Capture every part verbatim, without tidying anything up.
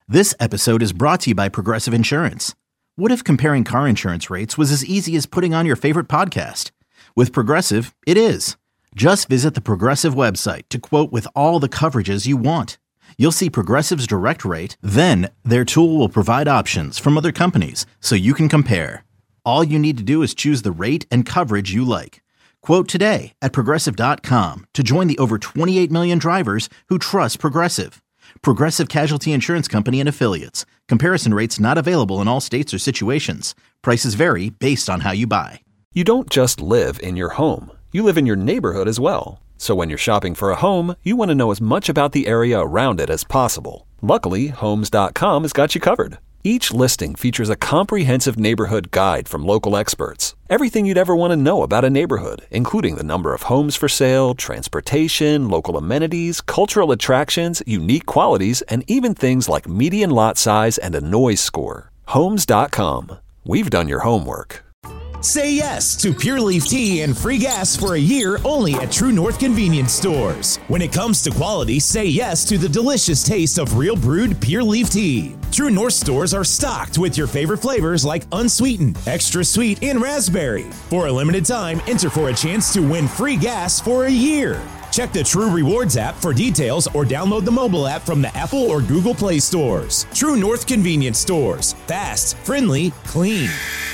This episode is brought to you by Progressive Insurance. What if comparing car insurance rates was as easy as putting on your favorite podcast? With Progressive, it is. Just visit the Progressive website to quote with all the coverages you want. You'll see Progressive's direct rate, then their tool will provide options from other companies so you can compare. All you need to do is choose the rate and coverage you like. Quote today at progressive dot com to join the over twenty-eight million drivers who trust Progressive. Progressive Casualty Insurance Company and Affiliates. Comparison rates not available in all states or situations. Prices vary based on how you buy. You don't just live in your home. You live in your neighborhood as well. So when you're shopping for a home, you want to know as much about the area around it as possible. Luckily, Homes dot com has got you covered. Each listing features a comprehensive neighborhood guide from local experts. Everything you'd ever want to know about a neighborhood, including the number of homes for sale, transportation, local amenities, cultural attractions, unique qualities, and even things like median lot size and a noise score. Homes dot com. We've done your homework. Say yes to Pure Leaf Tea and free gas for a year only at True North Convenience Stores. When it comes to quality, say yes to the delicious taste of real brewed Pure Leaf Tea. True North stores are stocked with your favorite flavors like unsweetened, extra sweet, and raspberry. For a limited time, enter for a chance to win free gas for a year. Check the True Rewards app for details or download the mobile app from the Apple or Google Play stores. True North Convenience Stores. Fast, friendly, clean.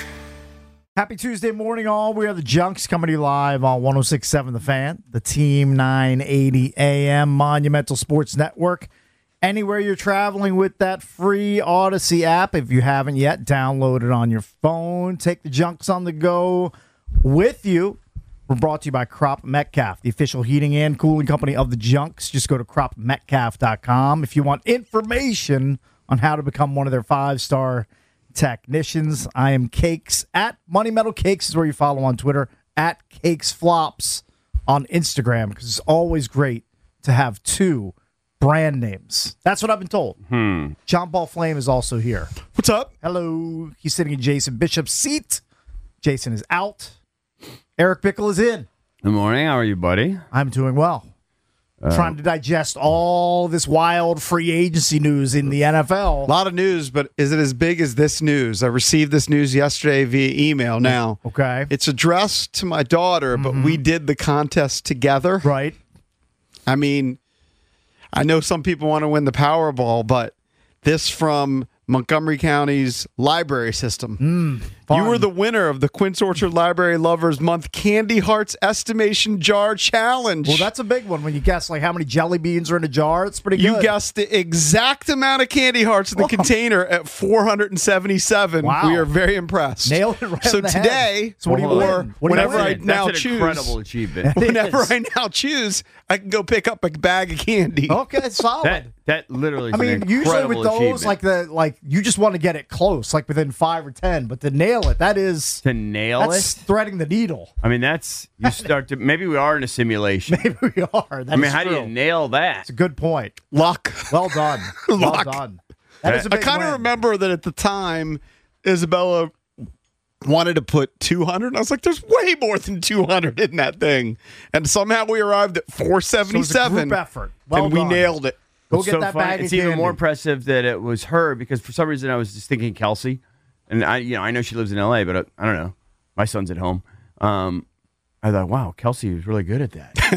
Happy Tuesday morning, all. We are the Junks coming to you live on one oh six point seven The Fan, the Team nine eighty A M Monumental Sports Network. Anywhere you're traveling with that free Odyssey app, if you haven't yet, download it on your phone. Take the Junks on the go with you. We're brought to you by Crop Metcalf, the official heating and cooling company of the Junks. Just go to crop metcalf dot com if you want information on how to become one of their five-star technicians. I am Cakes at Money Metal Cakes is where you follow on Twitter, at Cakes Flops on Instagram, because it's always great to have two brand names. That's what I've been told. Hmm. John Paul Flame is also here. What's up? Hello. He's sitting in Jason Bishop's seat. Jason is out. Eric Bickle is in. Good morning. How are you, buddy? I'm doing well. Uh, Trying to digest all this wild free agency news in the N F L. A lot of news, but is it as big as this news? I received this news yesterday via email. Now, Okay. it's addressed to my daughter, but Mhm. we did the contest together. Right. I mean, I know some people want to win the Powerball, but this from Montgomery County's library system. Mm, You were the winner of the Quince Orchard Library Lovers Month Candy Hearts Estimation Jar Challenge. Well, that's a big one when you guess like how many jelly beans are in a jar. It's pretty good. You guessed the exact amount of candy hearts in the Whoa. container at four hundred seventy-seven. Wow. We are very impressed. Nailed it right So on the head. today, So what do you or win? What do you whenever I win? now That's an choose, incredible achievement. whenever is. I now choose, I can go pick up a bag of candy. Okay, solid. that that literally is I mean, an usually with incredible those, achievement. like the like, you just want to get it close, like within five or ten. But to nail it, that is to nail that's it. threading the needle. I mean, that's you start to maybe we are in a simulation. Maybe we are. That I mean, is how do true. you nail that? It's a good point. Luck. Well done. well Luck. done. That is a I big kind of win. remember that at the time, Isabella wanted to put two hundred. And I was like, there's way more than two hundred in that thing. And somehow we arrived at four So it was a seventy-seven. group effort. Well and we done. nailed it. Go It's get so that funny. bag of It's even more candy. impressive that it was her because for some reason I was just thinking Kelsey, and I, you know, I know she lives in L A, but I, I don't know. My son's at home. Um, I thought, wow, Kelsey was really good at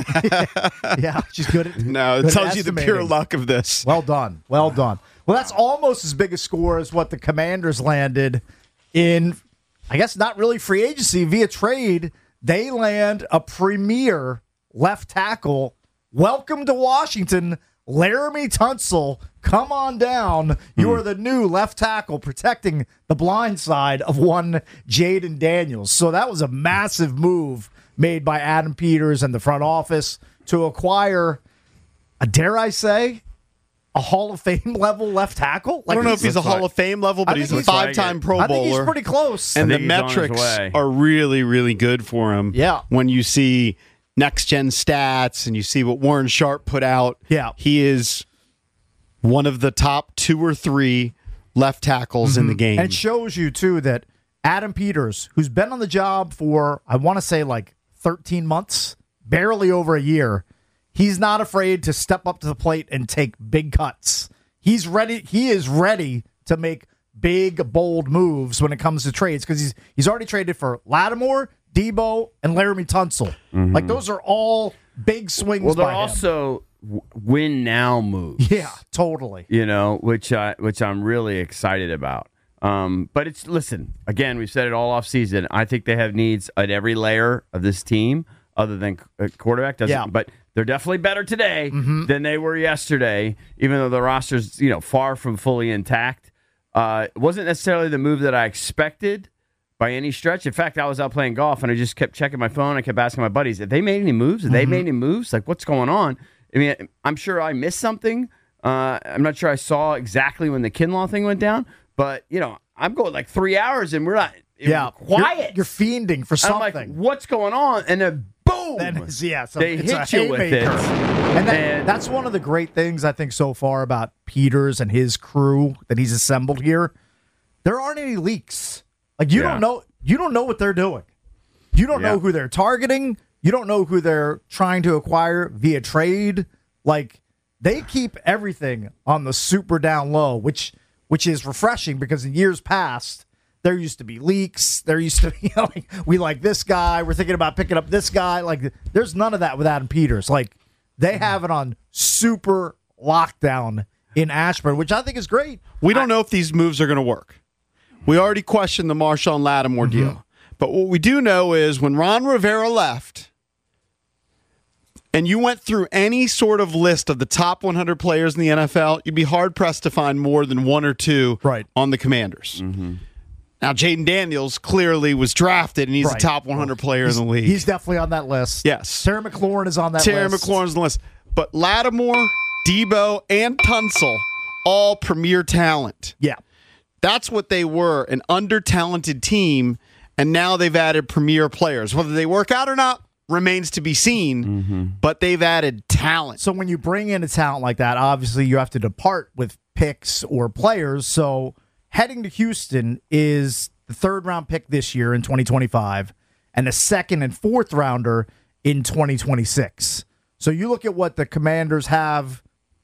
that. Yeah, she's good at No, it good at tells you the pure estimating. luck of this. Well done. Well done. Well, that's almost as big a score as what the Commanders landed in, I guess, not really free agency, via trade. They land a premier left tackle. Welcome to Washington, Laramie Tunsil. Come on down. You are the new left tackle protecting the blind side of one Jaden Daniels. So that was a massive move made by Adam Peters and the front office to acquire, uh, dare I say, a Hall of Fame level left tackle. I don't know if he's a looks Hall like- of Fame level, but I he's think a he's- five-time Pro I think he's Bowler. pretty close. and I the think he's on his metrics way. are really, really good for him. Yeah. When you see next-gen stats and you see what Warren Sharp put out, Yeah. he is one of the top two or three left tackles in the game. And it shows you, too, that Adam Peters, who's been on the job for, I want to say, like thirteen months, barely over a year, he's not afraid to step up to the plate and take big cuts. he's ready. He is ready to make big, bold moves when it comes to trades because he's he's already traded for Lattimore, Debo, and Laramie Tunsil. Mm-hmm. Like those are all big swings. Well, they're by him. also win now moves. Yeah, totally. You know, which I which I'm really excited about. Um, but it's listen again. We've said it all off season. I think they have needs at every layer of this team, other than uh, quarterback. Doesn't, yeah. But they're definitely better today mm-hmm. than they were yesterday. Even though the roster's you know far from fully intact, uh, it wasn't necessarily the move that I expected by any stretch. In fact, I was out playing golf and I just kept checking my phone. I kept asking my buddies, "Have they made any moves? Have mm-hmm. they made any moves? Like what's going on?" I mean, I'm sure I missed something. Uh, I'm not sure I saw exactly when the Kinlaw thing went down. But, you know, I'm going like three hours and we're not yeah, quiet. You're, you're fiending for something. I'm like, what's going on? And then boom. Then it's, yeah, so they it's hit a you with it. And, that, and that's one of the great things I think so far about Peters and his crew that he's assembled here. There aren't any leaks. Like you yeah. don't know you don't know what they're doing. You don't yeah. know who they're targeting. You don't know who they're trying to acquire via trade. Like they keep everything on the super down low, which which is refreshing because in years past, there used to be leaks. There used to be, you know, like, we like this guy. We're thinking about picking up this guy. Like, there's none of that with Adam Peters. Like, they have it on super lockdown in Ashburn, which I think is great. We don't I, know if these moves are going to work. We already questioned the Marshawn Lattimore mm-hmm. deal. But what we do know is when Ron Rivera left, and you went through any sort of list of the top one hundred players in the N F L, you'd be hard-pressed to find more than one or two right. on the Commanders. Mm-hmm. Now, Jaden Daniels clearly was drafted, and he's right. a top one hundred player he's, in the league. He's definitely on that list. Yes. Terry McLaurin is on that Terry list. Terry McLaurin's on the list. But Lattimore, Debo, and Tunsil, all premier talent. Yeah. That's what they were, an under-talented team, and now they've added premier players. Whether they work out or not remains to be seen, mm-hmm. but they've added talent. So when you bring in a talent like that, obviously you have to depart with picks or players. So heading to Houston is the third round pick this year in twenty twenty-five and a second and fourth rounder in twenty twenty-six. So you look at what the Commanders have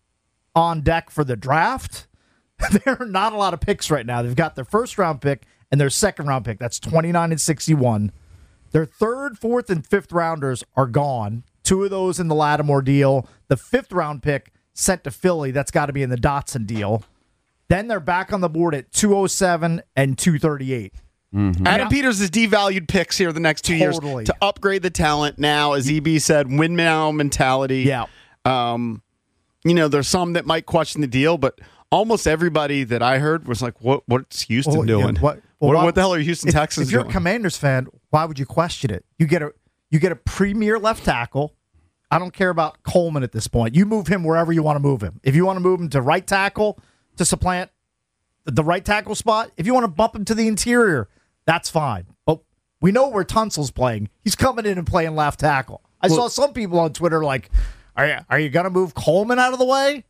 on deck for the draft, there are not a lot of picks right now. They've got their first round pick and their second round pick. That's twenty-nine and sixty-one. Their third, fourth, and fifth rounders are gone. Two of those in the Lattimore deal. The fifth round pick sent to Philly. That's got to be in the Dotson deal. Then they're back on the board at two oh seven and two thirty-eight. Mm-hmm. Adam yeah. Peters is devalued picks here the next two totally. years to upgrade the talent. Now, as E B said, win now mentality. Yeah. Um, you know, there's some that might question the deal, but almost everybody that I heard was like, "What? What's Houston well, doing? Yeah, what, well, what, why, what the hell are Houston if, Texans If you're doing?" a Commanders fan, why would you question it? You get a you get a premier left tackle. I don't care about Coleman at this point. You move him wherever you want to move him. If you want to move him to right tackle to supplant the right tackle spot, if you want to bump him to the interior, that's fine. But we know where Tunsil's playing. He's coming in and playing left tackle. I well, saw some people on Twitter like, "Are you are you going to move Coleman out of the way?"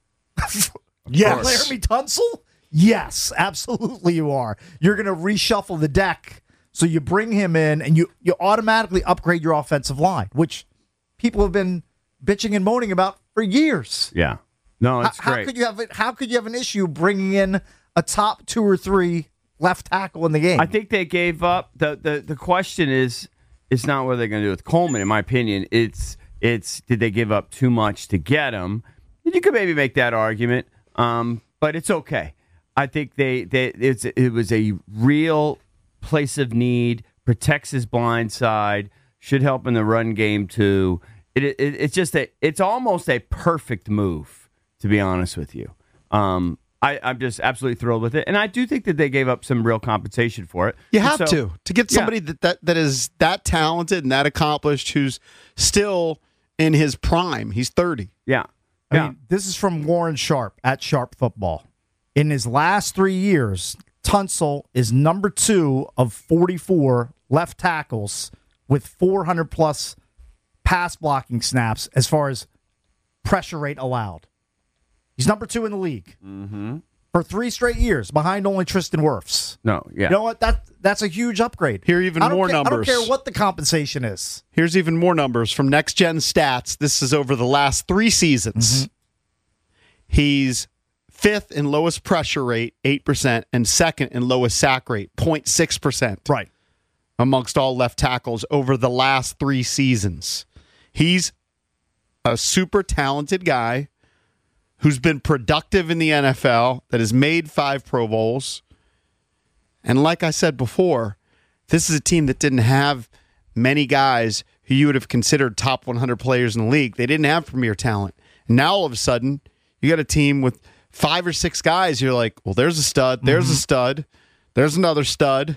Yes. Laramie Tunsil? Yes, absolutely you are. You're going to reshuffle the deck, so you bring him in, and you, you automatically upgrade your offensive line, which people have been bitching and moaning about for years. Yeah. No, it's how, great. How could you have How could you have an issue bringing in a top two or three left tackle in the game? I think they gave up. The the, the question is, it's not what they're going to do with Coleman, in my opinion. It's, it's did they give up too much to get him? You could maybe make that argument, um, but it's okay. I think they, they it's it was a real place of need, protects his blind side, should help in the run game too. It, it it's just a it's almost a perfect move, to be honest with you. Um, I, I'm just absolutely thrilled with it, and I do think that they gave up some real compensation for it. You have so, to to get somebody yeah. that, that that is that talented and that accomplished, who's still in his prime. He's thirty. Yeah. I yeah. mean, this is from Warren Sharp at Sharp Football. In his last three years, Tunsil is number two of forty-four left tackles with four hundred plus pass blocking snaps as far as pressure rate allowed. He's number two in the league mm-hmm. for three straight years, behind only Tristan Wirfs. No, yeah. You know what? That that's a huge upgrade. Here are even more care, numbers. I don't care what the compensation is. Here's even more numbers from Next Gen Stats. This is over the last three seasons. Mm-hmm. He's fifth in lowest pressure rate, eight percent, and second in lowest sack rate, zero point six percent. Right. Amongst all left tackles over the last three seasons. He's a super talented guy who's been productive in the N F L, that has made five Pro Bowls. And like I said before, this is a team that didn't have many guys who you would have considered top one hundred players in the league. They didn't have premier talent. And now all of a sudden, you got a team with five or six guys. You're like, well, there's a stud. There's mm-hmm. a stud. There's another stud.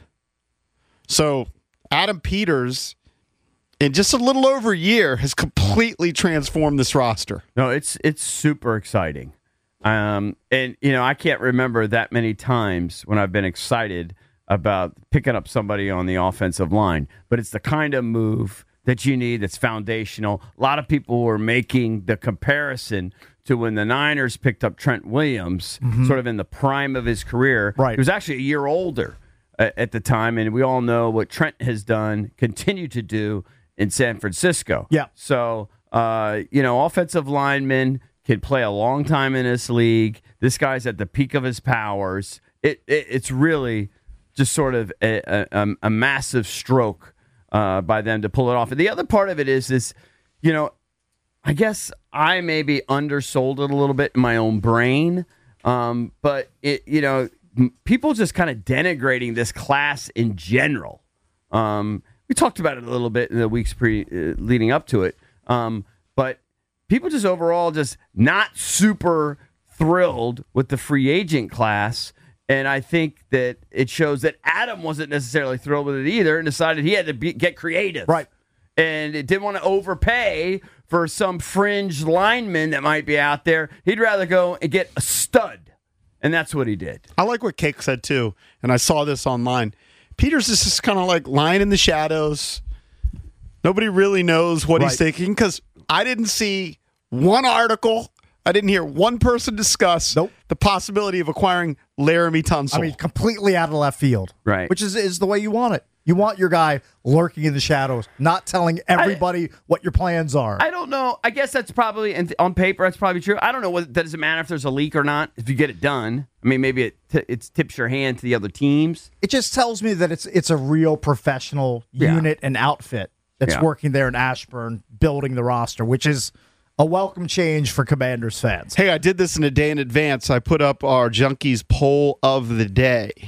So Adam Peters, in just a little over a year, has completely transformed this roster. No, it's it's super exciting. Um, and, you know, I can't remember that many times when I've been excited about picking up somebody on the offensive line. But it's the kind of move that you need that's foundational. A lot of people were making the comparison to when the Niners picked up Trent Williams, mm-hmm. sort of in the prime of his career. Right. He was actually a year older at the time, and we all know what Trent has done, continue to do in San Francisco. Yeah. So, uh, you know, offensive linemen can play a long time in this league. This guy's at the peak of his powers. It, it it's really just sort of a, a, a massive stroke uh, by them to pull it off. And the other part of it is this, you know, I guess I maybe undersold it a little bit in my own brain, um, but it, you know, people just kind of denigrating this class in general. Um, we talked about it a little bit in the weeks pre uh, leading up to it, um, but people just overall just not super thrilled with the free agent class. And I think that it shows that Adam wasn't necessarily thrilled with it either and decided he had to be, get creative. Right. And it didn't want to overpay for some fringe lineman that might be out there. He'd rather go and get a stud. And that's what he did. I like what Cake said, too, and I saw this online. Peters is just kind of like lying in the shadows. Nobody really knows what right. he's thinking because I didn't see one article. I didn't hear one person discuss nope. the possibility of acquiring Laramie Tunsil. I mean, completely out of left field. Right. Which is, is the way you want it. You want your guy lurking in the shadows, not telling everybody I, what your plans are. I don't know. I guess that's probably, on paper, that's probably true. I don't know. What, does it matter if there's a leak or not if you get it done? I mean, maybe it t- it tips your hand to the other teams. It just tells me that it's it's a real professional yeah. unit and outfit that's yeah. working there in Ashburn, building the roster, which is a welcome change for Commanders fans. Hey, I did this in a day in advance. I put up our Junkies poll of the day.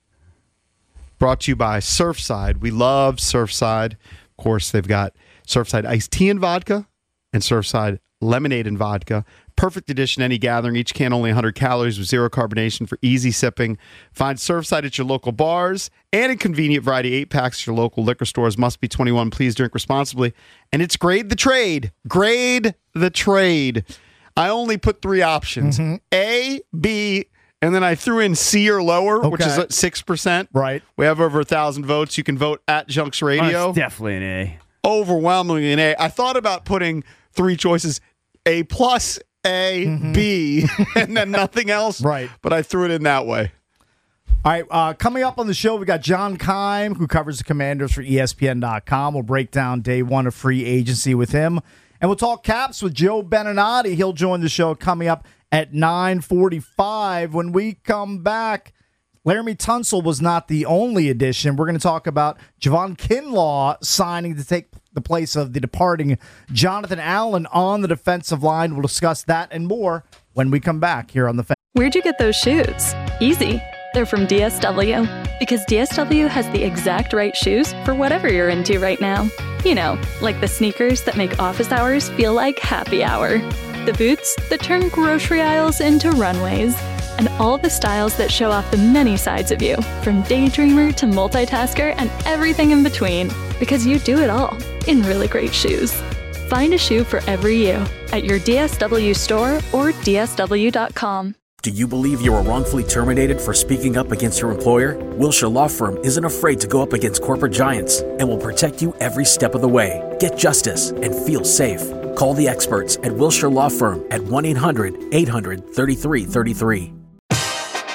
Brought to you by Surfside. We love Surfside. Of course, they've got Surfside iced tea and vodka and Surfside lemonade and vodka. Perfect addition to any gathering. Each can only one hundred calories with zero carbonation for easy sipping. Find Surfside at your local bars and in convenient variety eight packs at your local liquor stores. Must be twenty-one. Please drink responsibly. And it's Grade the Trade. Grade the Trade. I only put three options. Mm-hmm. A, B, and then I threw in C or lower, okay. which is at six percent. Right. We have over one thousand votes. You can vote at Junks Radio. Oh, it's definitely an A. Overwhelmingly an A. I thought about putting three choices, A plus, A, mm-hmm. B, and then nothing else. Right. But I threw it in that way. All right, uh, coming up on the show, we got John Keim, who covers the Commanders for E S P N dot com. We'll break down day one of free agency with him. And we'll talk Caps with Joe Beninati. He'll join the show coming up at nine forty-five. When we come back, Laramie Tunsil was not the only addition. We're going to talk about Javon Kinlaw signing to take the place of the departing Jonathan Allen on the defensive line. We'll discuss that and more when we come back here on the Fan. Where'd you get those shoes? Easy. They're from D S W. Because D S W has the exact right shoes for whatever you're into right now. You know, like the sneakers that make office hours feel like happy hour. The boots that turn grocery aisles into runways. And all the styles that show off the many sides of you, from daydreamer to multitasker and everything in between. Because you do it all in really great shoes. Find a shoe for every you at your D S W store or D S W dot com. Do you believe you were wrongfully terminated for speaking up against your employer? Wilshire Law Firm isn't afraid to go up against corporate giants and will protect you every step of the way. Get justice and feel safe. Call the experts at Wilshire Law Firm at one eight hundred eight hundred thirty-three thirty-three. I'm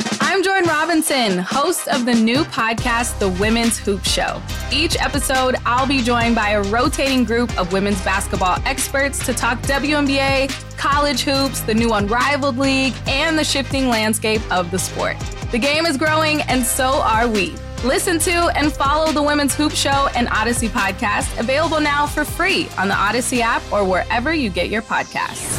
Jordan Robinson, host of the new podcast, The Women's Hoop Show. Each episode, I'll be joined by a rotating group of women's basketball experts to talk W N B A, college hoops, the new Unrivaled League, and the shifting landscape of the sport. The game is growing, and so are we. Listen to and follow the Women's Hoop Show and Odyssey podcast, available now for free on the Odyssey app or wherever you get your podcasts.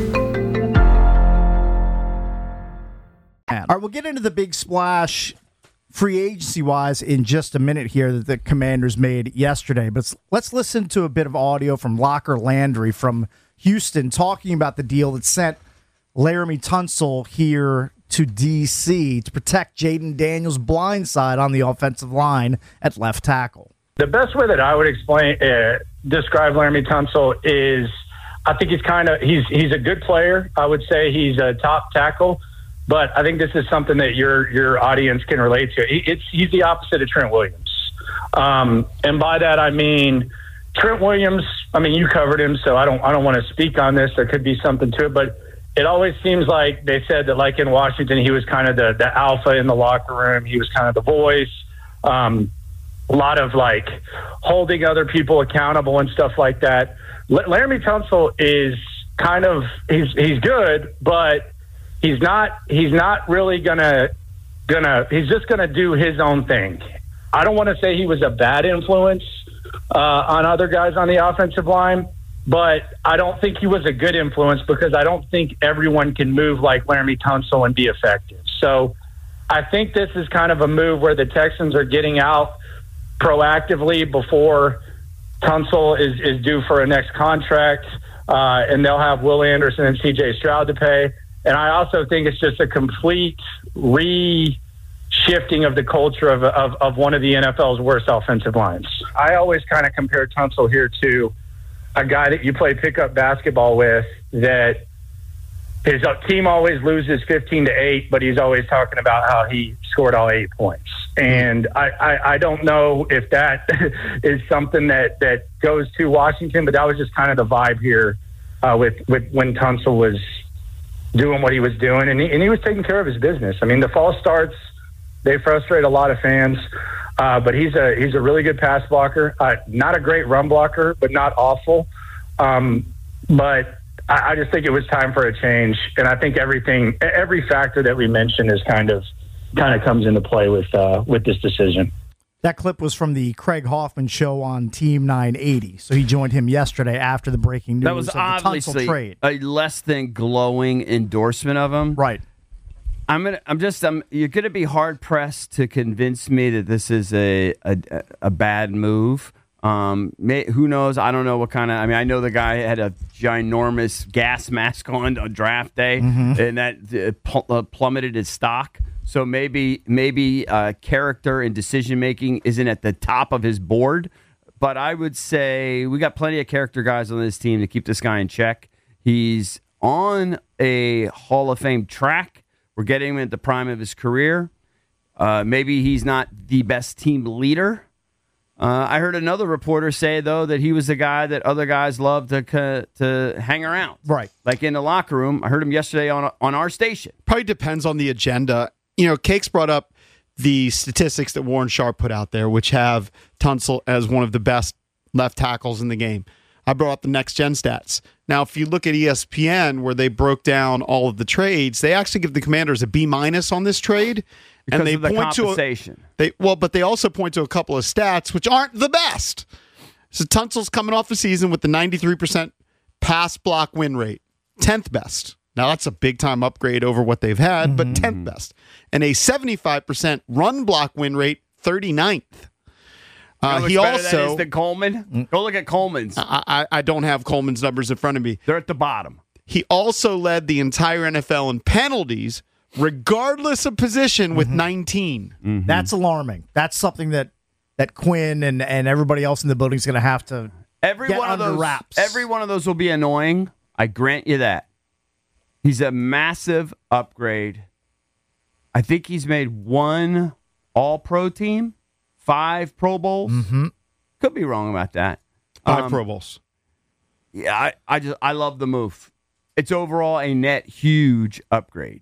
All right, we'll get into the big splash free agency-wise in just a minute here that the Commanders made yesterday. But let's listen to a bit of audio from Locker Landry from Houston talking about the deal that sent Laremy Tunsil here to D C to protect Jaden Daniels' blind side on the offensive line at left tackle. The best way that I would explain, uh, describe Laremy Tunsil is, I think he's kind of he's he's a good player. I would say he's a top tackle, but I think this is something that your your audience can relate to. He, it's he's the opposite of Trent Williams, um, and by that I mean Trent Williams. I mean you covered him, so I don't I don't want to speak on this. There could be something to it, but it always seems like they said that, like in Washington, he was kind of the, the alpha in the locker room. He was kind of the voice. Um, a lot of like holding other people accountable and stuff like that. L- Laremy Tunsil is kind of he's he's good, but he's not he's not really gonna gonna he's just gonna do his own thing. I don't want to say he was a bad influence uh, on other guys on the offensive line, but I don't think he was a good influence because I don't think everyone can move like Laremy Tunsil and be effective. So I think this is kind of a move where the Texans are getting out proactively before Tunsil is, is due for a next contract, uh, and they'll have Will Anderson and C J Stroud to pay. And I also think it's just a complete re-shifting of the culture of, of, of one of the N F L's worst offensive lines. I always kind of compare Tunsil here to a guy that you play pickup basketball with that his team always loses fifteen to eight, but he's always talking about how he scored all eight points. And I, I, I don't know if that is something that, that goes to Washington, but that was just kind of the vibe here uh, with, with when Tunsil was doing what he was doing. And he, and he was taking care of his business. I mean, the false starts, they frustrate a lot of fans. Uh, but he's a he's a really good pass blocker. Uh, not a great run blocker, but not awful. Um, but I, I just think it was time for a change, and I think everything, every factor that we mentioned, is kind of kind of comes into play with uh, with this decision. That clip was from the Craig Hoffman show on Team nine eighty. So he joined him yesterday after the breaking news that was of the obviously Tunsil trade. A less than glowing endorsement of him, right? I'm gonna. I'm just. I'm. You're gonna be hard pressed to convince me that this is a a, a bad move. Um, may, who knows? I don't know what kind of. I mean, I know the guy had a ginormous gas mask on on draft day, mm-hmm. and that uh, pl- uh, plummeted his stock. So maybe maybe uh, character and decision making isn't at the top of his board. But I would say we got plenty of character guys on this team to keep this guy in check. He's on a Hall of Fame track. We're getting him at the prime of his career. Uh, maybe he's not the best team leader. Uh, I heard another reporter say, though, that he was the guy that other guys love to to hang around. Right. Like in the locker room. I heard him yesterday on on our station. Probably depends on the agenda. You know, Cakes brought up the statistics that Warren Sharp put out there, which have Tunsil as one of the best left tackles in the game. I brought up the next gen stats. Now, if you look at E S P N, where they broke down all of the trades, they actually give the Commanders a B minus on this trade, because and they of the point compensation. to a, they well, but they also point to a couple of stats which aren't the best. So Tunsil's coming off the season with the ninety-three percent pass block win rate, tenth best. Now that's a big time upgrade over what they've had, mm-hmm. but tenth best, and a seventy-five percent run block win rate, thirty-ninth. Uh, he also that is than Coleman. Go look at Coleman's. I, I, I don't have Coleman's numbers in front of me. They're at the bottom. He also led the entire N F L in penalties, regardless of position, with mm-hmm. nineteen. Mm-hmm. That's alarming. That's something that that Quinn and, and everybody else in the building is going to have to every get one under of those, wraps. Every one of those will be annoying. I grant you that. He's a massive upgrade. I think he's made one All-Pro team. Five Pro Bowls. Mm-hmm. Could be wrong about that. Five um, Pro Bowls. Yeah, I, I just I love the move. It's overall a net huge upgrade.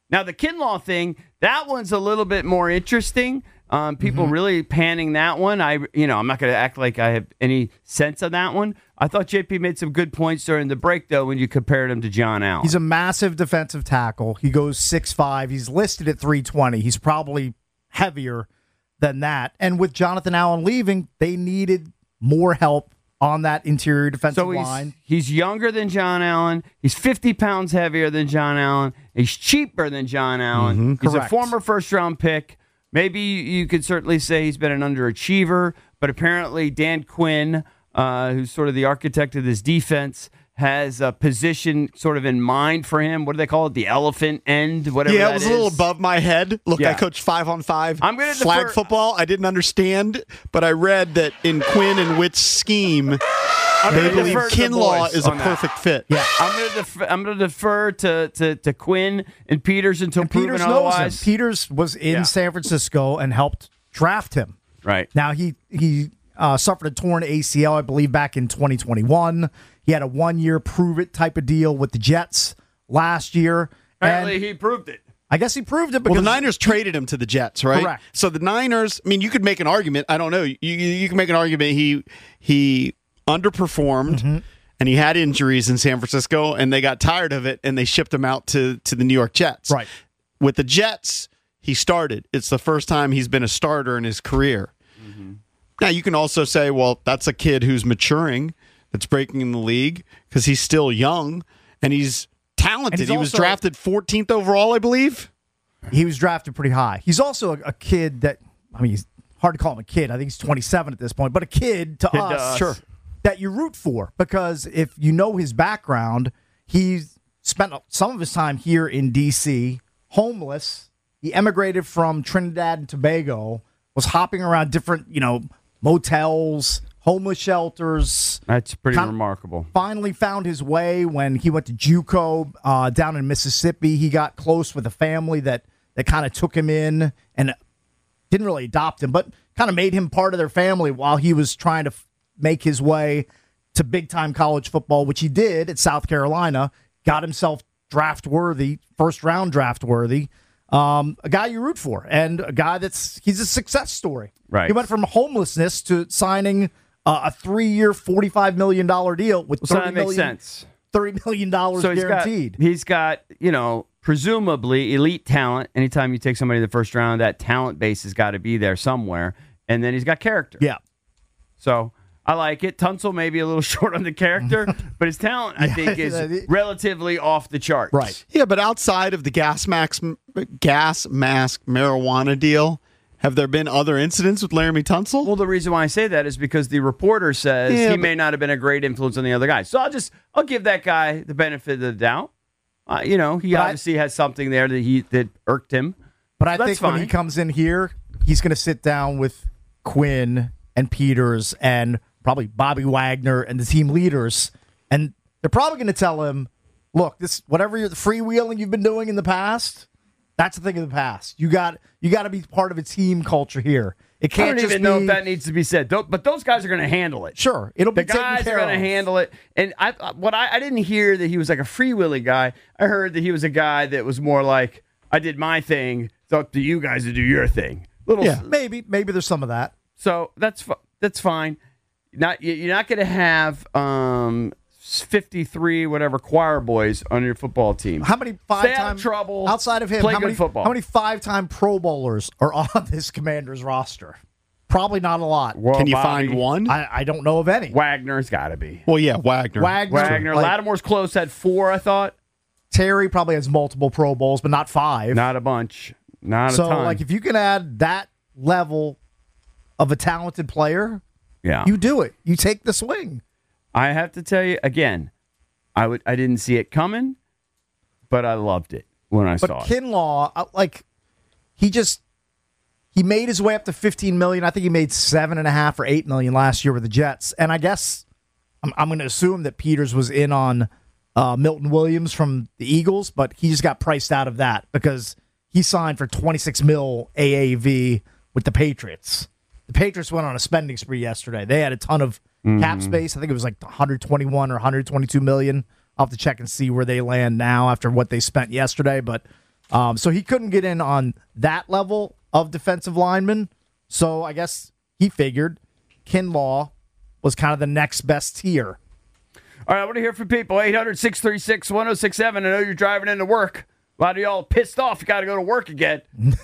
Now, the Kinlaw thing, that one's a little bit more interesting. Um, people Mm-hmm. really panning that one. I, you know, I'm not going to act like I have any sense of that one. I thought J P made some good points during the break, though, when you compared him to John Allen. He's a massive defensive tackle. He goes six five. He's listed at three twenty. He's probably heavier than that. And with Jonathan Allen leaving, they needed more help on that interior defensive so he's, line. He's younger than John Allen. He's fifty pounds heavier than John Allen. He's cheaper than John Allen. Mm-hmm. He's Correct. a former first-round pick. Maybe you could certainly say he's been an underachiever, but apparently Dan Quinn, uh, who's sort of the architect of this defense, has a position sort of in mind for him. What do they call it? The elephant end, whatever Yeah, that it was is. a little above my head. Look, Yeah. I coached five on five I'm gonna flag defer- football. I didn't understand, but I read that in Quinn and Witt's scheme, I'm they gonna believe defer to the Kinlaw boys is a on that. perfect fit. Yeah. I'm going to defer, I'm going to defer to, to, to Quinn and Peters until And proven Peters knows him. otherwise. Peters was in Yeah. San Francisco and helped draft him. Right. Now, he, he uh, suffered a torn A C L, I believe, back in twenty twenty-one. He had a one-year prove-it type of deal with the Jets last year. Apparently, and he proved it. I guess he proved it because Well, the Niners traded him to the Jets, right? Correct. So the Niners, I mean, you could make an argument. I don't know. You you, you can make an argument. He he underperformed, Mm-hmm. and he had injuries in San Francisco, and they got tired of it, and they shipped him out to to the New York Jets. Right. With the Jets, he started. It's the first time he's been a starter in his career. Mm-hmm. Now you can also say, well, that's a kid who's maturing, that's breaking in the league because he's still young and he's talented. And he's he was also- drafted fourteenth overall, I believe. he was drafted pretty high. He's also a, a kid that, I mean, he's hard to call him a kid. I think he's twenty-seven at this point, but a kid to Kid to us, us. Sure. that you root for because if you know his background, he's spent some of his time here in D C, homeless. He emigrated from Trinidad and Tobago, was hopping around different, you know, motels, homeless shelters. That's pretty Con- remarkable. Finally found his way when he went to JUCO uh, down in Mississippi. He got close with a family that that kind of took him in and didn't really adopt him, but kind of made him part of their family while he was trying to f- make his way to big-time college football, which he did at South Carolina. Got himself draft-worthy, first-round draft-worthy. Um, a guy you root for, and a guy that's he's a success story. Right. He went from homelessness to signing uh, a three-year, forty-five million dollars deal with So thirty that makes million sense. thirty million dollars So he's guaranteed. got, he's got, you know, presumably elite talent. Anytime you take somebody in the first round, that talent base has got to be there somewhere. And then he's got character. yeah. So I like it. Tunsil may be a little short on the character, but his talent, I think, is relatively off the charts. Right. Yeah, but outside of the gas mask, gas mask marijuana deal, have there been other incidents with Laramie Tunsil? Well, the reason why I say that is because the reporter says Yeah, he but- may not have been a great influence on the other guys. So I'll just I'll give that guy the benefit of the doubt. Uh, you know, he But I- obviously has something there that he that irked him. But I That's think when fine. he comes in here, he's going to sit down with Quinn and Peters and probably Bobby Wagner and the team leaders, and they're probably going to tell him, "Look, this whatever you're, the freewheeling you've been doing in the past, that's a thing of the past. You got you got to be part of a team culture here. It I can't don't just even know be- if that needs to be said. Don't- But those guys are going to handle it. Sure, it'll The be taken guys are care going to of. handle it. And I, uh, what I, I didn't hear that he was like a freewheeling guy. I heard that he was a guy that was more like, I did my thing. It's up to you guys to do your thing. Little, Yeah, maybe maybe there's some of that. So that's fi- that's fine. Not you- you're not going to have um, fifty-three whatever choir boys on your football team. How many Stay five out time of trouble. outside of him? Play how good many football. How many five time Pro Bowlers are on this Commanders roster? Probably not a lot. Well, Can you Bobby, find one? I, I don't know of any. Wagner's got to be. well, yeah, Wagner. Wagner, Wagner. like, Lattimore's close at four, I thought. Terry probably has multiple Pro Bowls, but not five. Not a bunch. Not so, a ton. like, if you can add that level of a talented player, yeah. you do it. You take the swing. I have to tell you again, I would I didn't see it coming, but I loved it when I But saw it. Kinlaw, uh, like, he just he made his way up to fifteen million. I think he made seven and a half or eight million last year with the Jets. And I guess I'm, I'm going to assume that Peters was in on uh, Milton Williams from the Eagles, but he just got priced out of that because he signed for twenty-six mil A A V with the Patriots. The Patriots went on a spending spree yesterday. They had a ton of cap space. I think it was like one hundred twenty-one or one hundred twenty-two million. I'll have to check and see where they land now after what they spent yesterday. But Um, so he couldn't get in on that level of defensive lineman. So I guess he figured Kinlaw was kind of the next best tier. All right, I want to hear from people. eight hundred, six three six, one oh six seven. I know you're driving into work. A lot of y'all pissed off. You got to go to work again.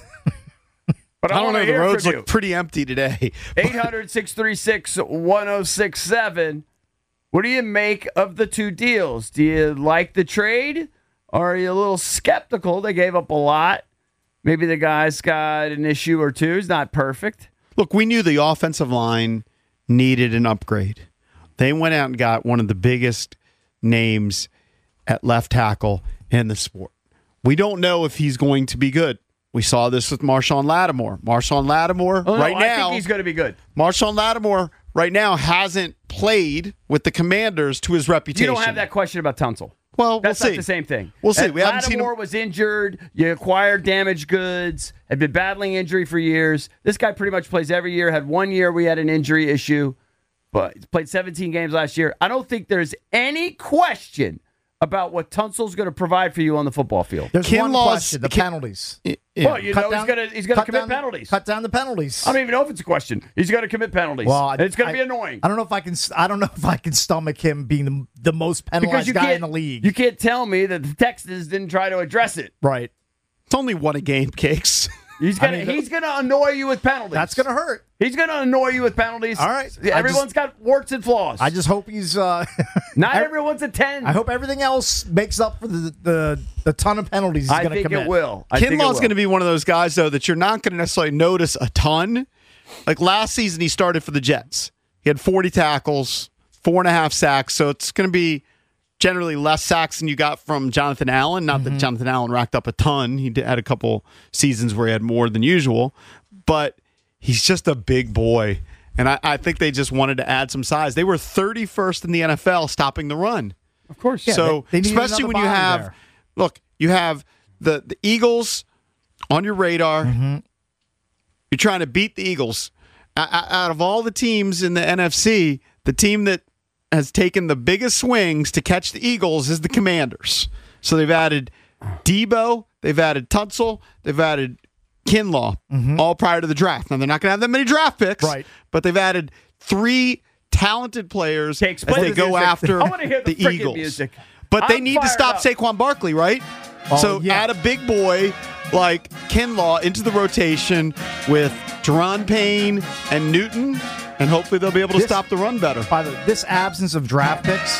But I, I don't know. The roads you. look pretty empty today. eight hundred, six three six, one oh six seven. What do you make of the two deals? Do you like the trade? Or are you a little skeptical? They gave up a lot. Maybe the guy's got an issue or two. He's not perfect. Look, we knew the offensive line needed an upgrade. They went out and got one of the biggest names at left tackle in the sport. We don't know if he's going to be good. We saw this with Marshawn Lattimore. Marshawn Lattimore oh, no, right I now. I think he's going to be good. Marshawn Lattimore right now hasn't played with the Commanders to his reputation. You don't have that question about Tunsil. Well, That's we'll not see. the same thing. We'll see. And We haven't seen Lattimore him. was injured. You acquired damaged goods. Had been battling injury for years. This guy pretty much plays every year. Had one year we had an injury issue, but he's played seventeen games last year. I don't think there's any question about what Tunsil's going to provide for you on the football field. There's Ken one Law's- question, the Ken- penalties. Yeah. Well, you Cut know down- he's going to he's going to cut commit down- penalties. Cut down the penalties. I don't even know if it's a question. He's going to commit penalties. Well, and it's going I- to be annoying. I don't know if I can. I don't know if I can stomach him being the, the most because penalized you guy can't, in the league. You can't tell me that the Texans didn't try to address it. Right. It's only one a game, Cakes. He's I gonna mean, he's gonna annoy you with penalties. That's gonna hurt. He's gonna annoy you with penalties. All right. Yeah, I everyone's got warts and flaws. I just hope he's. Uh, Not I- everyone's a ten. I hope everything else makes up for the the, the ton of penalties he's I going to think commit. it will. I think it Kinlaw's will. going to be one of those guys, though, that you're not going to necessarily notice a ton. Like last season, he started for the Jets. He had forty tackles, four and a half sacks. So it's going to be generally less sacks than you got from Jonathan Allen. Not Mm-hmm. that Jonathan Allen racked up a ton. He did, had a couple seasons where he had more than usual. But he's just a big boy. And I, I think they just wanted to add some size. They were thirty-first in the N F L stopping the run. Of course. Yeah, so they- they need especially another when you body have there. look, you have the, the Eagles on your radar. Mm-hmm. You're trying to beat the Eagles. O- o- Out of all the teams in the N F C, the team that has taken the biggest swings to catch the Eagles is the Commanders. So they've added Debo, they've added Tunsil, they've added Kinlaw, all prior to the draft. Now they're not going to have that many draft picks, Right. but they've added three talented players Okay, as explain they the go music. after I wanna hear the the frickin' Eagles. music. But they I'm need to fired stop up. Saquon Barkley, right? Oh, so yeah. add a big boy like Kinlaw into the rotation with Teron Payne and Newton, and hopefully they'll be able to This- stop the run better. By the this absence of draft picks,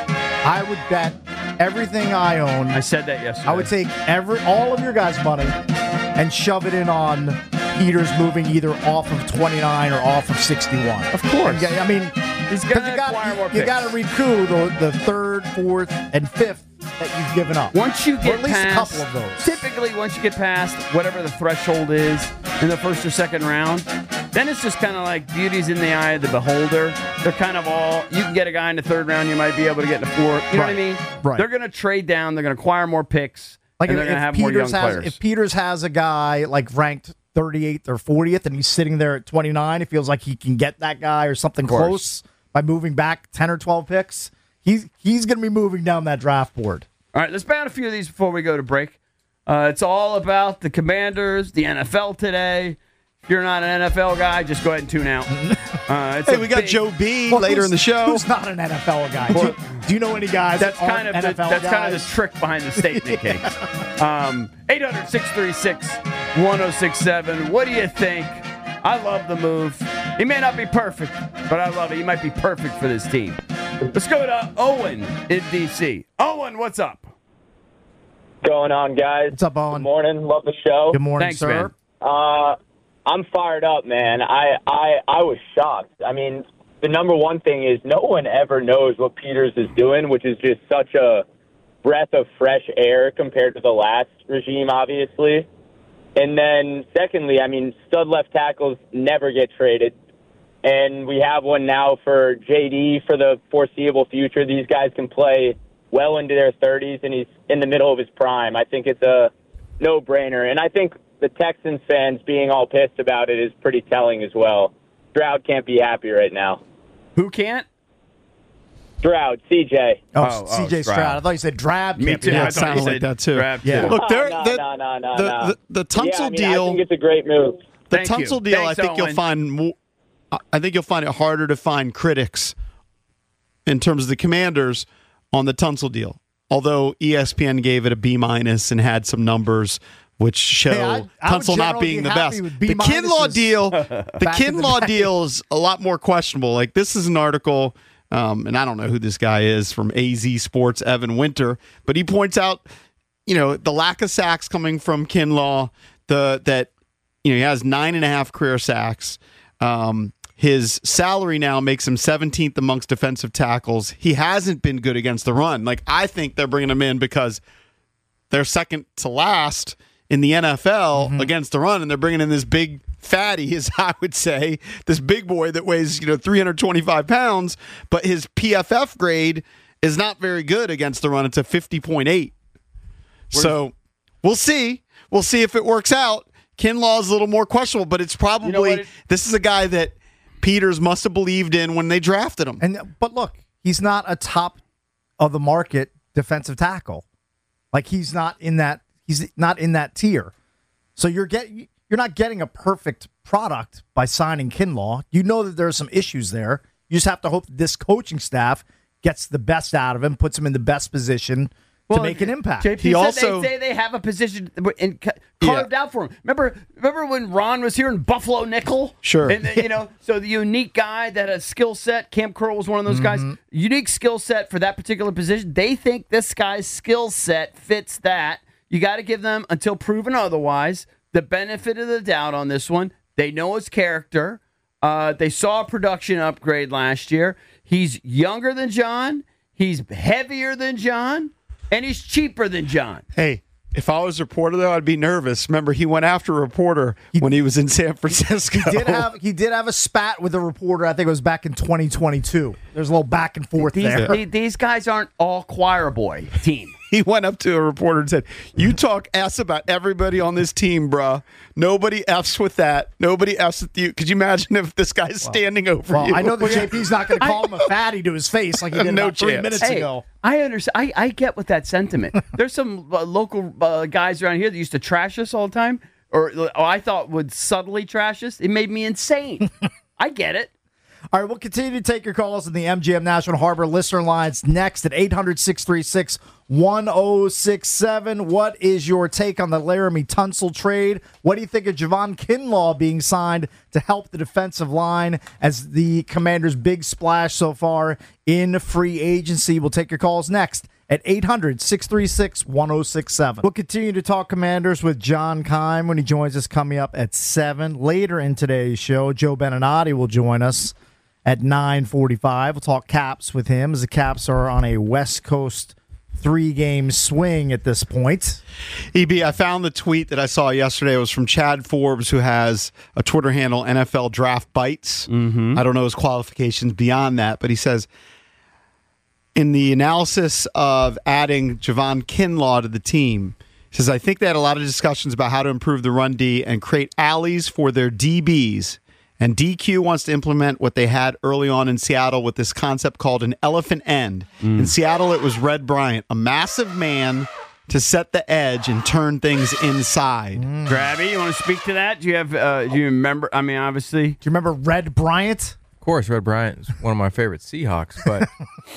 I would bet everything I own. I said that yesterday. I would take every all of your guys' money and shove it in on Peters moving either off of twenty-nine or off of sixty-one. Of course. Yeah, I mean, He's 'cause gonna you got acquire more you picks. got to recoup the, the third, fourth, and fifth that you've given up. Once you Or get at least past, a couple of those. typically once you get past whatever the threshold is in the first or second round, then it's just kind of like beauty's in the eye of the beholder. They're kind of all, you can get a guy in the third round, you might be able to get in the fourth. You know what I Right. mean? Right. They're going to trade down. They're going to acquire more picks. Like and if, they're going to if have more young Peters has players. if Peters has a guy like ranked thirty-eighth or fortieth and he's sitting there at twenty-nine, it feels like he can get that guy or something course. close by moving back ten or twelve picks. He's he's going to be moving down that draft board. All right, let's bat a few of these before we go to break. Uh, it's all about the Commanders, the N F L today. If you're not an N F L guy, just go ahead and tune out. Uh, it's Hey, a we got big- Joe B Well, later who's- in the show. Who's not an N F L guy? Do, do you know any guys That's that kind aren't of the, N F L that's guys? kind of the trick behind the statement, Cakes. Um, eight hundred, six three six, one oh six seven. What do you think? I love the move. He may not be perfect, but I love it. He might be perfect for this team. Let's go to Owen in D C. Owen, what's up? Going on, guys? What's up, Owen? Good morning. Love the show. Good morning, Thanks, sir. man. Uh, I'm fired up, man. I, I I was shocked. I mean, the number one thing is no one ever knows what Peters is doing, which is just such a breath of fresh air compared to the last regime, obviously. And then, secondly, I mean, stud left tackles never get traded. And we have one now for J D for the foreseeable future. These guys can play well into their thirties, and he's in the middle of his prime. I think it's a no-brainer. And I think the Texans fans being all pissed about it is pretty telling as well. Stroud can't be happy right now. Who can't? Stroud, C J. Oh, Oh, C J oh, Stroud. Stroud. I thought you said Drab. Me too. Yeah, I it thought you sounded like said that, too. Drab, Yeah. too. Look, there, no, the, no, no, no, the, no. the, the Tunsil yeah, I mean, deal. I think it's a great move. The Thank you. Tunsil deal, Thanks, I think Owen. you'll find more. I think you'll find it harder to find critics in terms of the Commanders on the Tunsil deal. Although E S P N gave it a B minus and had some numbers which show Hey, I- I would Tunsil not generally being be the happy best. with B The Kinlaw minuses deal, the back in the Kinlaw day. deal is a lot more questionable. Like this is an article, um, and I don't know who this guy is from A Z Sports, Evan Winter, but he points out, you know, the lack of sacks coming from Kinlaw, the that you know he has nine and a half career sacks. Um, his salary now makes him seventeenth amongst defensive tackles. He hasn't been good against the run. Like I think they're bringing him in because they're second to last in the N F L Mm-hmm. against the run, and they're bringing in this big fatty, as I would say, this big boy that weighs you know three hundred twenty-five pounds, but his P F F grade is not very good against the run. It's a fifty point eight. So we'll see. We'll see if it works out. Kinlaw is a little more questionable, but it's probably You know what it- this is a guy that Peters must have believed in when they drafted him. And but look, he's not a top of the market defensive tackle. Like he's not in that he's not in that tier. So you're get you're not getting a perfect product by signing Kinlaw. You know that there are some issues there. You just have to hope that this coaching staff gets the best out of him, puts him in the best position to make an impact. J P He said also- they say they have a position in, ca- carved out for him. Remember, remember when Ron was here in Buffalo Nickel? Sure. And, you know, so the unique guy that has skill set. Cam Curl was one of those guys. Mm-hmm. Unique skill set for that particular position. They think this guy's skill set fits that. You got to give them, until proven otherwise, the benefit of the doubt on this one. They know his character. Uh, they saw a production upgrade last year. He's younger than John. He's heavier than John. And he's cheaper than John. Hey, if I was a reporter, though, I'd be nervous. Remember, he went after a reporter when he was in San Francisco. He did have he did have a spat with a reporter. I think it was back in twenty twenty-two. There's a little back and forth These, there. the- these guys aren't all choir boy team. He went up to a reporter and said, "You talk ass about everybody on this team, bruh. Nobody F's with that. Nobody F's with you." Could you imagine if this guy's standing over Well, you? I know that J P's not going to call him a fatty to his face like he did No about three chance. minutes Hey, ago. I understand. I, I get with that sentiment. There's some uh, local uh, guys around here that used to trash us all the time, or, or I thought would subtly trash us. It made me insane. I get it. All right, we'll continue to take your calls in the M G M National Harbor listener lines next at eight hundred, six three six, one oh six seven. What is your take on the Laramie Tunsil trade? What do you think of Javon Kinlaw being signed to help the defensive line as the Commanders' big splash so far in free agency? We'll take your calls next at eight hundred, six three six, one oh six seven. We'll continue to talk Commanders with John Keim when he joins us coming up at seven. Later in today's show, Joe Beninati will join us at nine forty-five. We'll talk Caps with him as the Caps are on a West Coast three-game swing at this point. E B, I found the tweet that I saw yesterday. It was from Chad Forbes, who has a Twitter handle, N F L Draft Bites. Mm-hmm. I don't know his qualifications beyond that, but he says, in the analysis of adding Javon Kinlaw to the team, he says, I think they had a lot of discussions about how to improve the run D and create alleys for their D Bs. And D Q wants to implement what they had early on in Seattle with this concept called an elephant end. Mm. In Seattle, it was Red Bryant, a massive man to set the edge and turn things inside. Mm. Grabby, you want to speak to that? Do you have? Uh, do you remember? I mean, obviously, do you remember Red Bryant? Of course, Red Bryant is one of my favorite Seahawks. But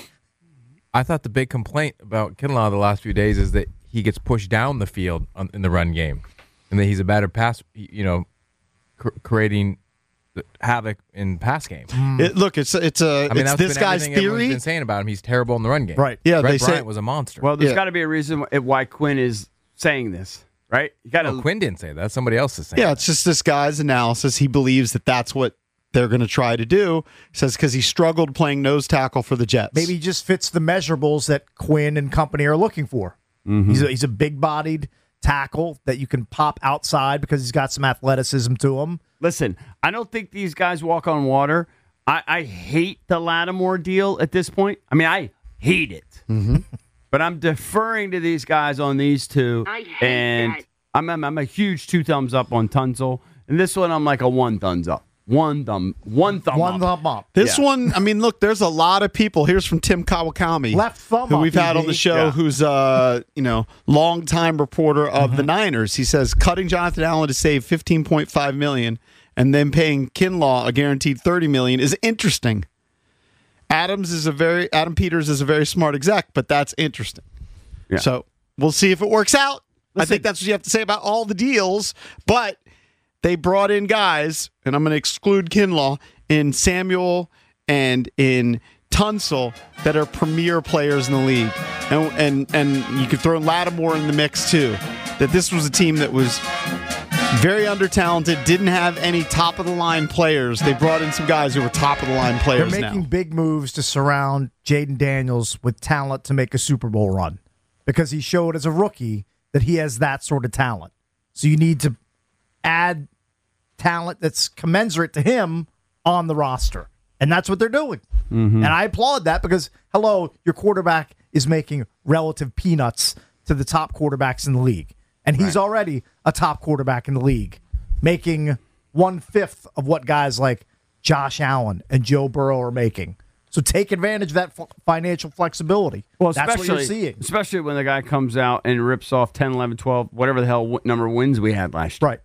I thought the big complaint about Kinlaw the last few days is that he gets pushed down the field on, in the run game, and that he's a better pass. You know, cr- creating havoc in pass game. It, look, it's it's a I mean, it's that's this been guy's everything everyone's theory. been saying about him. He's terrible in the run game. Right. Yeah, Red they Bryant say- was a monster. well, there's Yeah. got to be a reason why Quinn is saying this, right? You got to. No, Quinn didn't say that. Somebody else is saying Yeah, that. it's just this guy's analysis. He believes that that's what they're going to try to do. He says because he struggled playing nose tackle for the Jets. Maybe he just fits the measurables that Quinn and company are looking for. Mm-hmm. He's a, he's a big-bodied tackle that you can pop outside because he's got some athleticism to him. Listen, I don't think these guys walk on water. I, I hate the Lattimore deal at this point. I mean, I hate it. Mm-hmm. But I'm deferring to these guys on these two. I hate and that. I'm, I'm I'm a huge two thumbs up on Tunsil. And this one, I'm like a one thumbs up. One thumb, one thumb, One up. thumb up. This Yeah. one, I mean, look, there's a lot of people. Here's from Tim Kawakami, Left thumb who up, we've had E on the B. show, Yeah. who's a you know longtime reporter of the Niners. He says cutting Jonathan Allen to save fifteen point five million dollars and then paying Kinlaw a guaranteed thirty million dollars is interesting. Adams is a very Adam Peters is a very smart exec, but that's interesting. Yeah. So we'll see if it works out. I Listen. think that's what you have to say about all the deals, but they brought in guys, and I'm going to exclude Kinlaw, in Samuel and in Tunsil that are premier players in the league. And and, and you could throw Lattimore in the mix too. That this was a team that was very under-talented, didn't have any top-of-the-line players. They brought in some guys who were top-of-the-line They're players making now. big moves to surround Jaden Daniels with talent to make a Super Bowl run because he showed as a rookie that he has that sort of talent. So you need to add talent that's commensurate to him on the roster. And that's what they're doing. Mm-hmm. And I applaud that because, hello, your quarterback is making relative peanuts to the top quarterbacks in the league. And he's Right. already a top quarterback in the league, making one-fifth of what guys like Josh Allen and Joe Burrow are making. So take advantage of that f- financial flexibility. Well, That's what you're especially, seeing. especially when the guy comes out and rips off ten, eleven, twelve, whatever the hell w- number of wins we had last year. Right.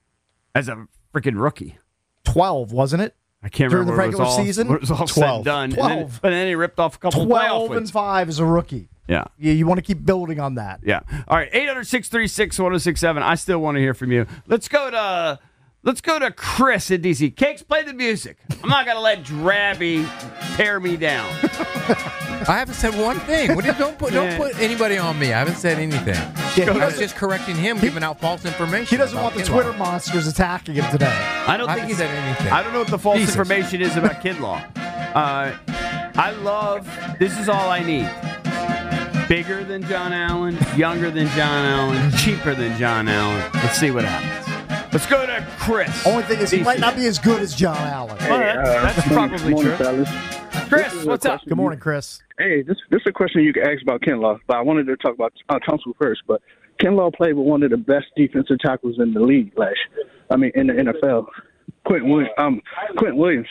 As a freaking rookie. twelve, wasn't it? I can't During remember the what it was regular all, season? what it was all said and twelve. done. And then, twelve. but then he ripped off a couple of playoff twelve wins. and five as a rookie. Yeah. You, you want to keep building on that. Yeah. All right. eight hundred, six three six, one oh six seven. I still want to hear from you. Let's go to let's go to Chris in D C. Cakes, play the music. I'm not gonna let Drabby tear me down. I haven't said one thing. What do you, don't put don't Man. put anybody on me. I haven't said anything. Yeah, he I was doesn't- just correcting him, giving out false information. He doesn't about want the Kinlaw. Twitter monsters attacking him today. I don't I think haven't he's said anything. I don't know what the false Jesus. information is about Kinlaw. Uh, I love. This is all I need. Bigger than John Allen, younger than John Allen, cheaper than John Allen. Let's see what happens. Let's go to Chris. Only thing is, he D C. might not be as good as John Allen. Well, that's, that's probably morning, true. fellas. Chris, This is a what's up? question Good morning, Chris. Hey, this this is a question you can ask about Kinlaw, but I wanted to talk about uh, Tunsil first. But Kinlaw played with one of the best defensive tackles in the league last year. I mean, in the N F L, Quentin Williams. Um, Quentin Williams.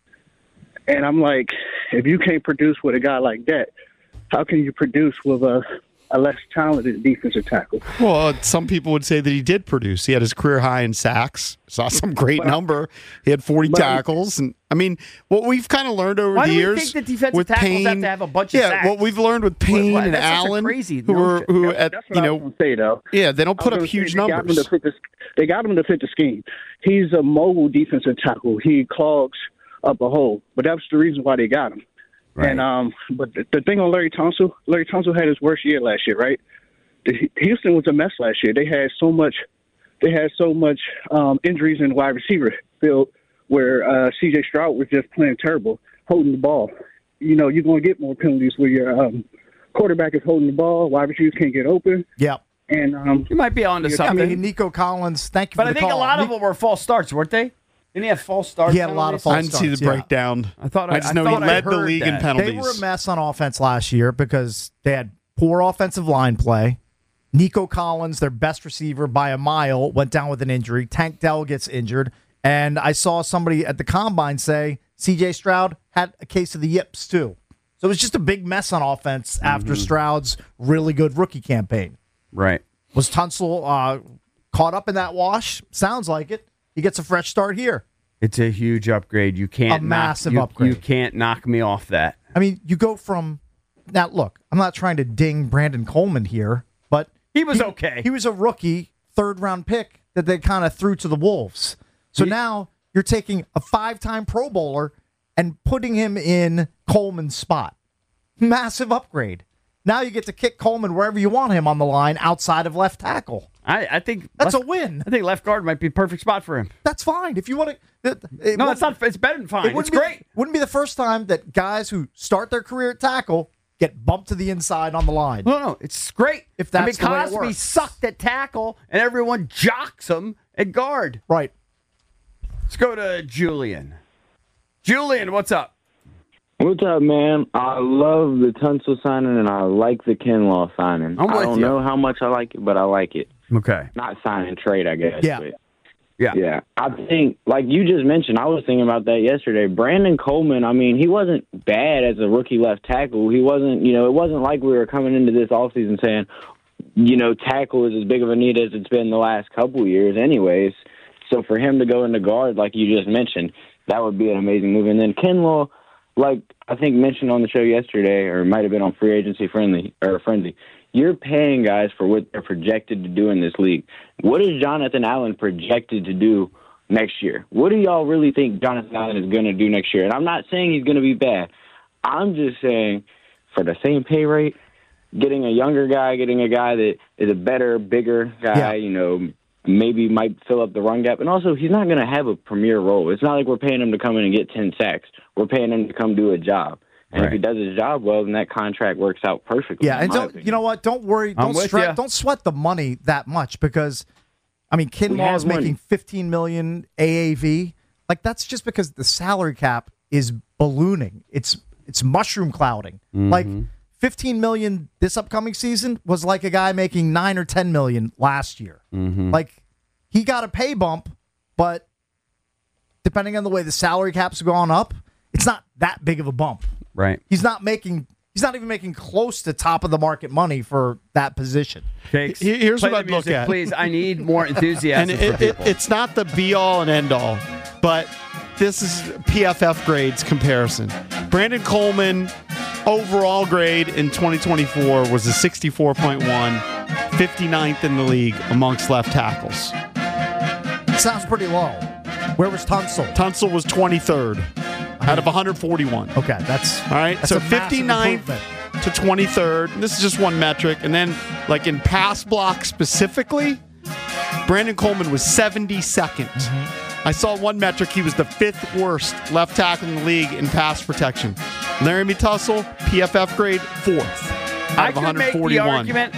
And I'm like, if you can't produce with a guy like that, how can you produce with a a less talented defensive tackle? Well, some people would say that he did produce. He had his career high in sacks. Saw some great number. He had forty But- tackles, and I mean, what we've kind of learned over Why the do we years think that defensive with tackles Payne, have to have a bunch of yeah, sacks? what we've learned with Payne What- and that's such a Allen, crazy who were notion. who That's- at that's what you I know, was gonna say though. yeah, they don't I put was up gonna say huge they got him numbers. to fit the, they got him to fit the scheme. He's a mobile defensive tackle. He clogs up a hole, but that's the reason why they got him. Right. And um, but the, the thing on Larry Tunsil, Larry Tunsil had his worst year last year, right? The, Houston was a mess last year. They had so much, they had so much um, injuries in the wide receiver field where uh, C J Stroud was just playing terrible, holding the ball. You know, you're going to get more penalties where your um, quarterback is holding the ball, wide receivers can't get open. Yep. And um, You might be on to I something. mean, Nico Collins, thank you but for I the think a call. lot of them were false starts, weren't they? Didn't he have false starts? He had a lot of penalties? false I didn't see the starts, yeah. breakdown. I thought I- I just I know he thought I led the heard league in that. penalties. They were a mess on offense last year because they had poor offensive line play. Nico Collins, their best receiver by a mile, went down with an injury. Tank Dell gets injured. And I saw somebody at the Combine say C J Stroud had a case of the yips, too. So it was just a big mess on offense after Stroud's really good rookie campaign. Right. Was Tunsil uh, caught up in that wash? Sounds like it. He gets a fresh start here. It's a huge upgrade. You can't A knock- massive you- upgrade. You can't knock me off that. I mean, you go from now. Look, I'm not trying to ding Brandon Coleman here, but He was okay. He was a rookie, third round pick that they kind of threw to the wolves. So He- now you're taking a five time Pro Bowler and putting him in Coleman's spot. Massive upgrade. Now you get to kick Coleman wherever you want him on the line outside of left tackle. I, I think That's left, a win. I think left guard might be a perfect spot for him. That's fine if you want to. No, that's not. It's better than fine. It It's wouldn't be, great. Wouldn't be the first time that guys who start their career at tackle get bumped to the inside on the line. No, no, it's great. If that's I mean, the way it Cosby works. sucked at tackle, and everyone jocks him at guard. Right. Let's go to Julian. Julian, what's up? What's up, man? I love the Tunsil signing, and I like the Kinlaw signing. I'm I with don't you. know how much I like it, but I like it. Okay. Not sign and trade, I guess. Yeah. But Yeah. Yeah. I think, like you just mentioned, I was thinking about that yesterday. Brandon Coleman, I mean, he wasn't bad as a rookie left tackle. He wasn't, you know, it wasn't like we were coming into this offseason saying, you know, tackle is as big of a need as it's been the last couple of years anyways. So for him to go into guard, like you just mentioned, that would be an amazing move. And then Kinlaw, like I think mentioned on the show yesterday, or it might have been on Free Agency Friendly or Frenzy, you're paying guys for what they're projected to do in this league. What is Jonathan Allen projected to do next year? What do y'all really think Jonathan Allen is going to do next year? And I'm not saying he's going to be bad. I'm just saying for the same pay rate, getting a younger guy, getting a guy that is a better, bigger guy, yeah. you know, maybe might fill up the run gap. And also, he's not going to have a premier role. It's not like we're paying him to come in and get ten sacks. We're paying him to come do a job. And right. if he does his job well, then that contract works out perfectly. Yeah, and don't, you know what? Don't worry. Don't, stre- don't sweat the money that much because, I mean, Kinlaw is making fifteen million dollars A A V. Like, that's just because the salary cap is ballooning. It's it's mushroom clouding. Mm-hmm. Like, fifteen million dollars this upcoming season was like a guy making nine or ten million dollars last year. Mm-hmm. Like, he got a pay bump, but depending on the way the salary cap's gone up, it's not that big of a bump. Right. He's not making he's not even making close to top of the market money for that position. Jakes, Here's play what I'd the music, look at. Please, I need more enthusiasm and for it, people. It, it's not the be all and end all, but this is P F F grades comparison. Brandon Coleman overall grade in twenty twenty-four was a sixty-four point one, fifty-ninth in the league amongst left tackles. Sounds pretty low. Where was Tunsil? Tunsil was twenty-third out of one hundred forty-one. Okay, that's all right. That's so a fifty-ninth to twenty-third. And this is just one metric. And then, like in pass block specifically, Brandon Coleman was seventy-second. Mm-hmm. I saw one metric. He was the fifth worst left tackle in the league in pass protection. Laramie Tunsil, P F F grade, fourth out I of could one hundred forty-one. Make the argument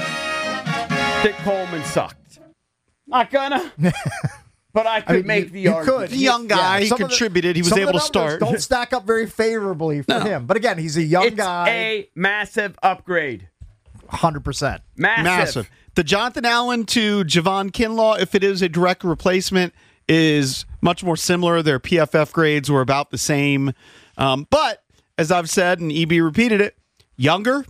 that Coleman sucked. Not gonna. But I could I mean, make you, the you argument. Could. The young guy, yeah, he contributed. The, he was able to start. Don't stack up very favorably for no. him. But again, he's a young it's guy. a massive upgrade. one hundred percent. Massive. Massive. The Jonathan Allen to Javon Kinlaw, if it is a direct replacement, is much more similar. Their P F F grades were about the same. Um, but, as I've said, and E B repeated it, younger,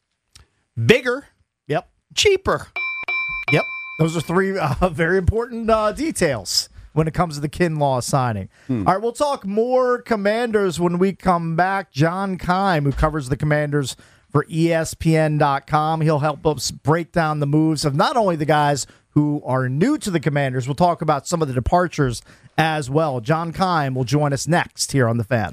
bigger, yep, cheaper. Yep. Those are three uh, very important uh, details when it comes to the Kinlaw signing. Hmm. All right, we'll talk more Commanders when we come back. John Keim, who covers the Commanders for E S P N dot com, he'll help us break down the moves of not only the guys who are new to the Commanders, we'll talk about some of the departures as well. John Keim will join us next here on The Fan.